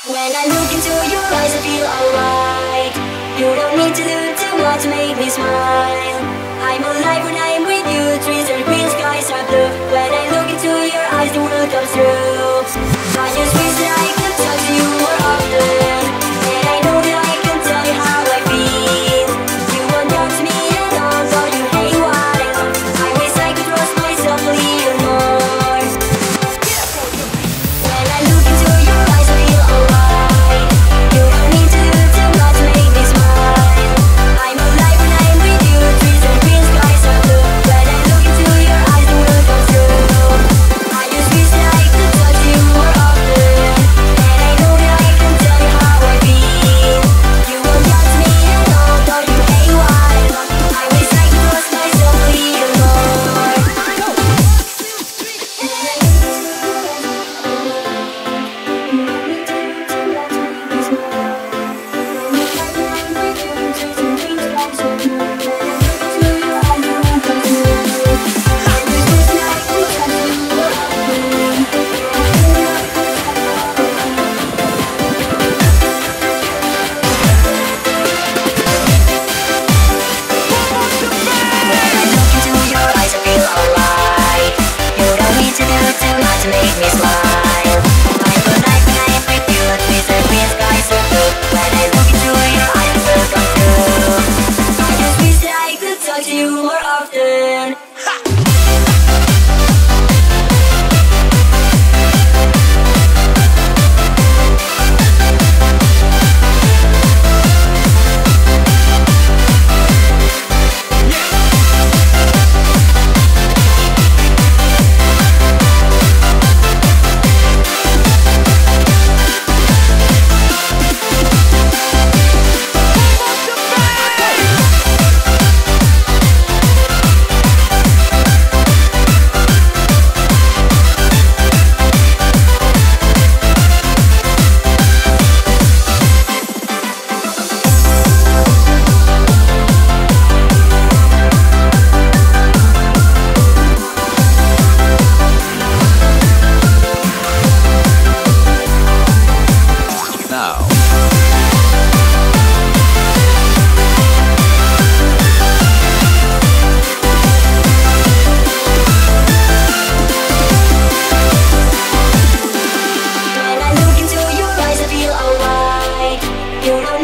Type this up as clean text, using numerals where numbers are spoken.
When I look into your eyes, I feel alright. You don't need to do too much to make me smile. I'm alive when I'm with you. Trees are green, skies are blue. When I look into your eyes, the world comes true. I just wish that I could talk to you more often, and I know that I can tell you how I feel. You won't talk to me at all, though you hate what I love. I wish I could trust myself a little more. When I look into your eyes, I feel alright. You don't need to do too much to make me smile. I'm alive when I'm with you. Trees are green, skies are blue. When I look into your eyes, the world comes true. I just wish that I could talk to you more often, and I know that I can tell you how I feel. You won't judge me at all, though you hate what I love. I wish I could trust myself a little more. Make me smile. I'm alive when I'm with you. Trees are green, skies are blue. When I look into your eyes, the world comes true. I just wish that I could talk to you more often. You know